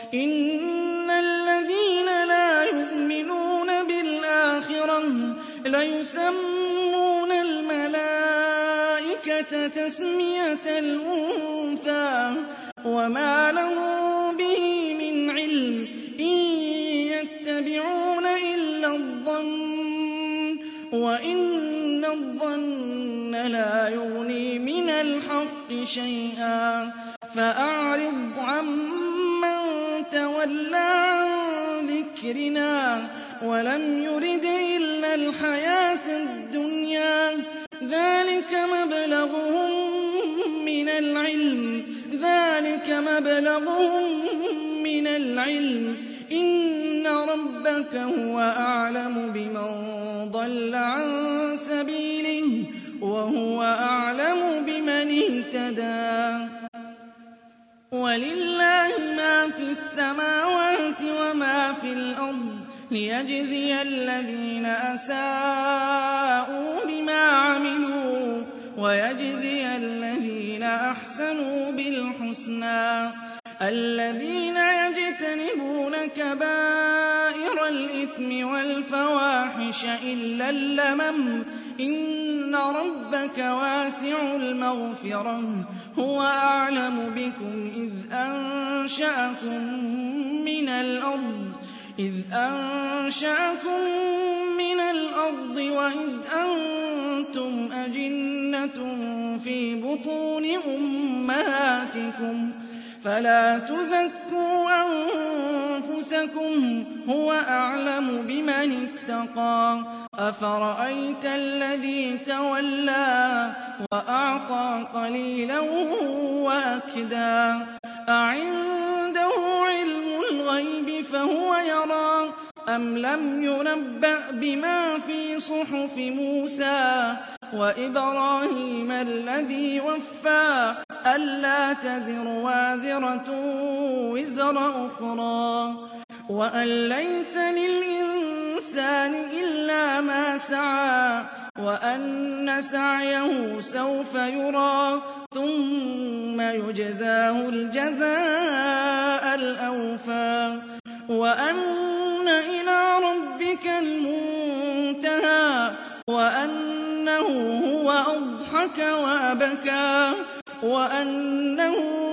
إِنَّ الَّذِينَ لا يُؤْمِنُونَ بِالْآخِرَةِ لَيُسَمُّونَ الْمَلَائِكَةَ تَسْمِيَةَ الْأُنثَىٰ وَمَا لَهُم بِهِ مِنْ عِلْمٍ إِن يَتَّبِعُونَ إِلَّا الظَّنَّ وَإِنَّ الظَّنَّ لَا يُغْنِي مِنَ الْحَقِّ شَيْئًا فَأَعْرِضْ عَمَّن تَوَلَّىٰ عَن ذِكْرِنَا وَلَمْ يُرِدْ إِلَّا الْحَيَاةَ الدُّنْيَا ذَٰلِكَ مَبْلَغُهُم مِّنَ الْعِلْمِ ۚ إِنَّ رَبَّكَ هُوَ أَعْلَمُ بِمَن ضَلَّ عَن سَبِيلِهِ وَهُوَ أَعْلَمُ بِمَنِ اهْتَدَىٰ وَلِلَّهِ مَا فِي السَّمَاوَاتِ وَمَا فِي الْأَرْضِ لِيَجْزِيَ الَّذِينَ أَسَاءُوا بِمَا عَمِلُوا وَيَجْزِيَ الَّذِينَ أَحْسَنُوا بِالْحُسْنَى الَّذِينَ يَجْتَنِبُونَ كَبَائِرَ الْإِثْمِ وَالْفَوَاحِشَ إِلَّا اللَّمَمَ إِنَّ رَبَّكَ وَاسِعُ الْمَغْفِرَةِ هُوَ أَعْلَمُ بِكُمْ إِذْ أَنشَأَكُم مِّنَ الْأَرْضِ وَإِذْ أَنتُمْ أَجِنَّةٌ فِي بُطُونِ أُمَّهَاتِكُمْ فَلَا تُزَكُّوا أَنفُسَكُمْ هُوَ أَعْلَمُ بِمَنِ اتَّقَىٰ أَفَرَأَيْتَ الَّذِي تَوَلَّىٰ وَأَعْطَىٰ قَلِيلًا وَأَكْدَىٰ أَعِندَهُ عِلْمُ الْغَيْبِ فَهُوَ يَرَىٰ أَمْ لَمْ يُنَبَّأْ بِمَا فِي صُحُفِ مُوسَىٰ وَإِبْرَاهِيمَ الَّذِي وَفَّىٰ أَلَّا تَزِرُ وَازِرَةٌ وِزْرَ أُخْرَىٰ وَأَن لَّيْسَ لِلْإِنسَانِ إِلَّا مَا سَعَىٰ وَأَنَّ سَعْيَهُ سَوْفَ يُرَىٰ ثُمَّ يُجْزَاهُ الْجَزَاءَ الْأَوْفَىٰ وَأَنَّ إِلَىٰ رَبِّكَ الْمُنتَهَىٰ وَأَنَّهُ هُوَ أَضْحَكَ وَأَبْكَىٰ وَأَنَّهُ